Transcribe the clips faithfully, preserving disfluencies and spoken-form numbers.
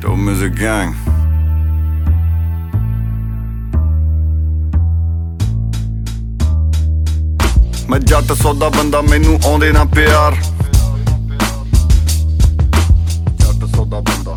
Dope Music Gang. मैं जट सौदा बंदा मैनू आउंदे ना प्यार जट सौदा बंदा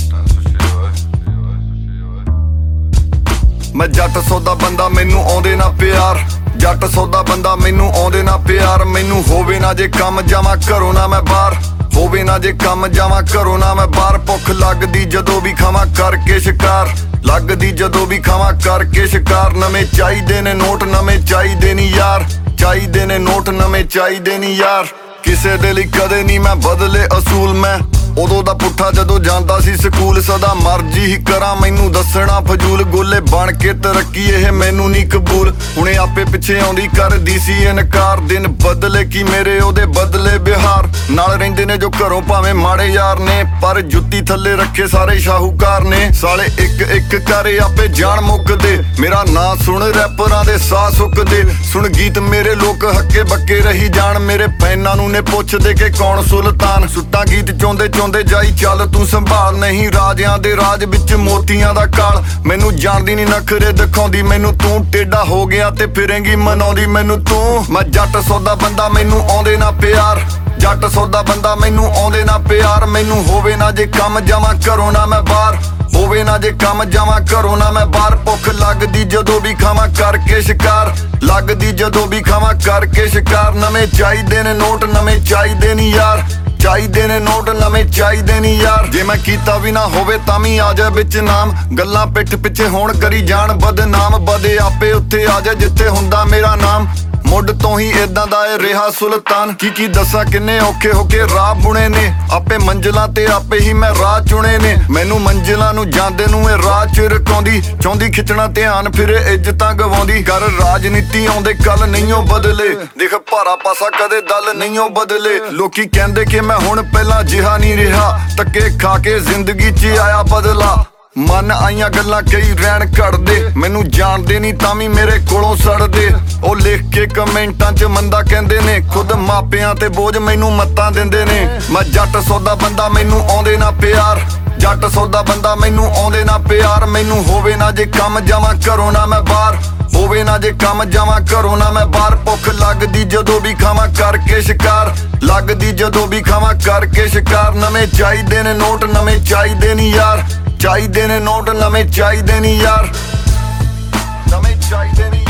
मैं जट सौदा बंदा मैनू आउंदे ना प्यार जट सौदा बंदा मैनू आउंदे ना प्यार मैनू होवे ना जे कम जावां घरों ना मैं बाहर होवे ना जे कम जावां घरों ना मैं बाहर भुख लगदी जदों भी खावां करके शिकार लगदी जदों भी खावां करके शिकार नवें चाहीदे ने नोट नवें चाहीदे नी यार चाहीदे ने नोट नवें चाहीदे नी यार किसे दे लई कदे नी मैं बदले असूल मैं उदों दा पुट्ठा जदों जांदा सी स्कूल सदा मर्जी ही करां मैनू दसना फजूल गोले बन के तरक्की एह मैनू नी कबूल हुणे आपे पिछे आउंदी करदी सी इनकार दिन बदले की मेरे ओदे बदले बिहार नाल रहिंदे ने जो घरों भावें माड़े यार ने पर जुत्ती थल्ले रखे सारे शाहूकार ने साले इक इक करे आपे जान मुकदे मेरा नां सुन रैपरां दे साह सुकदे सुन गीत मेरे लोक हक्के बक्के रही जान मेरे फैनां नू ने पुछदे कि कौन सुल्तान सुट्टां गीत चोंदे चोंदे जाई चल तू संभाल नहीं राजियां दे राज विच मोतियां दा काल मैनू जानदी नी नखरे दिखाउंदी मैनू तू टेढ़ा हो गया ते फिरेंगी मनाउंदी मैनू तू मैं जट सौदा बंदा मैनू आउंदे ना प्यार जट सौदा बंदा मैनू आउंदे ना प्यार मैनू होवे ना जे कम जावां घरों ना मैं बाहर होवे ना जे कम जावां घरों ना मैं बाहर भुख लगदी जदों भी खावां करके शिकार लगदी जदों भी खावां करके शिकार नवें चाहीदे ने नोट नवें चाहीदे नी यार चाहीदे ने नोट नवें चाहीदे नी यार जे मैं कीता भी ना होवे तां भी आ जाए विच नाम गल्लां पिठ पिछे होण करी जाण बदनाम बदे आपे उत्थे आ जाए जिथे हुंदा मेरा नाम मुੱਢ ਤੋਂ ਹੀ ਇਦਾਂ ਦਾ ਏ ਰਿਹਾ ਸੁਲਤਾਨ ਕੀ ਕੀ ਦੱਸਾਂ ਕਿੰਨੇ ਔਖੇ ਹੋ ਕੇ ਰਾਹ ਬੁਣੇ ਨੇ ਆਪੇ ਮੰਜ਼ਲਾਂ ਤੇ ਆਪੇ ਹੀ ਮੈਂ ਰਾਹ ਚੁਣੇ ਨੇ ਮੈਨੂੰ ਮੰਜ਼ਲਾਂ ਨੂੰ ਜਾਂਦੇ ਨੂੰ ਇਹ ਰਾਹ ਚ ਰਕਾਉਂਦੀ ਚਾਹੁੰਦੀ ਖਿੱਚਣਾ ਧਿਆਨ ਫਿਰ ਇੱਜ਼ਤਾਂ ਗਵਾਉਂਦੀ ਕਰ ਰਾਜਨੀਤੀ ਆਉਂਦੇ ਕੱਲ ਨਹੀਂਓ ਬਦਲੇ ਦੇਖ ਭਾਰਾ ਪਾਸਾ ਕਦੇ ਦਲ ਨਹੀਂਓ ਬਦਲੇ ਲੋਕੀ ਕਹਿੰਦੇ ਕਿ ਮੈਂ ਹੁਣ ਪਹਿਲਾਂ ਜਿਹਾ ਨਹੀਂ ਰਿਹਾ ਧੱਕੇ ਖਾ ਕੇ ਜ਼ਿੰਦਗੀ 'ਚ ਆਇਆ ਬਦਲਾ मन आईयां गल्लां कई रैन घड़दे मैनू जानदे नी तां वी मेरे कोलों सड़दे ओ लिख के कमेंटां च मंदा कहंदे ने खुद मापियां ते बोझ मैनू मत्तां दिंदे ने मैं जट सौदा बंदा मैनू आउंदे ना प्यार जट सौदा बंदा मैनू आउंदे ना प्यार मैनू होवे ना जे कम जावां घरों ना मैं बाहर होवे ना जे कम जावां घरों ना मैं बाहर भुख लगदी जदों भी खावां करके शिकार लगदी जदों भी खावां करके शिकार नवें चाहीदे ने नोट नवें चाहीदे नी यार ਚਾਹੀਦੇ ਨੇ ਨੋਟ ਨਵੇਂ ਚਾਹੀਦੇ ਨੀ ਯਾਰ ਨਵੇਂ ਚਾਹੀਦੇ ਨੀ